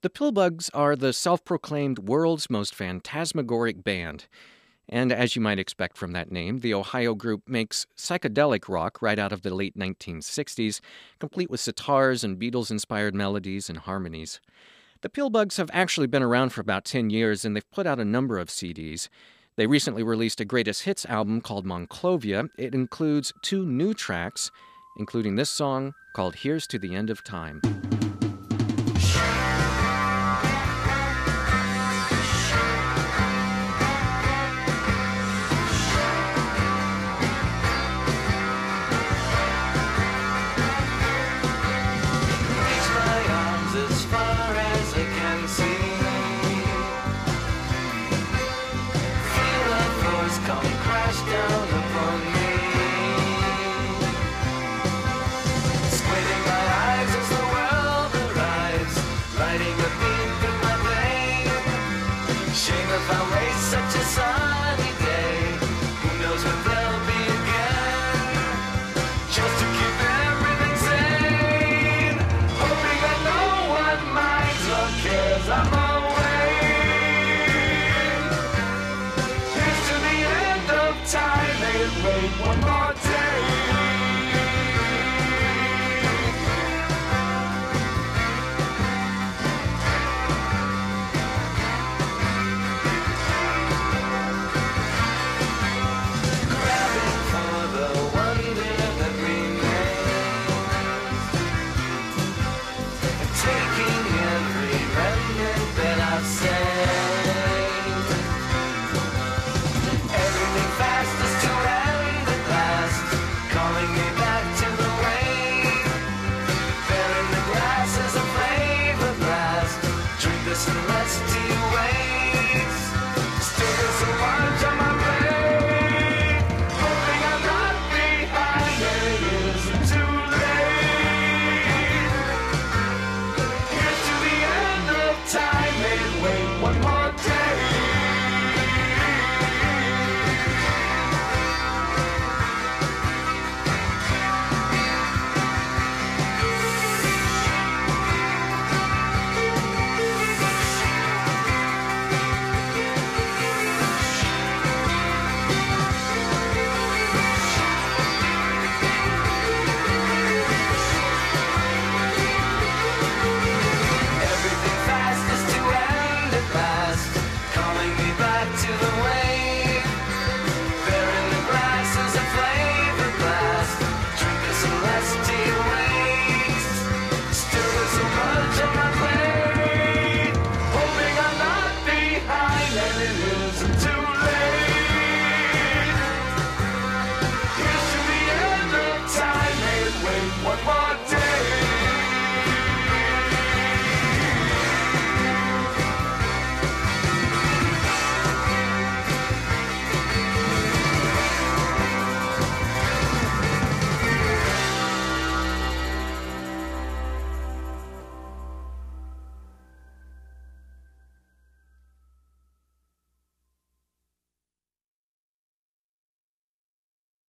The Pillbugs are the self-proclaimed world's most phantasmagoric band. And as you might expect from that name, the Ohio group makes psychedelic rock right out of the late 1960s, complete with sitars and Beatles-inspired melodies and harmonies. The Pillbugs have actually been around for about 10 years, and they've put out a number of CDs. They recently released a greatest hits album called Monclovia. It includes 2 new tracks, including this song called Here's to the End of Time. One more day. Grabbing for the wonder that remains, and taking every remnant that I've saved. Everything fast is to end at last, calling me back to the rain. There in the grass is a flavor blast. Drink this and let's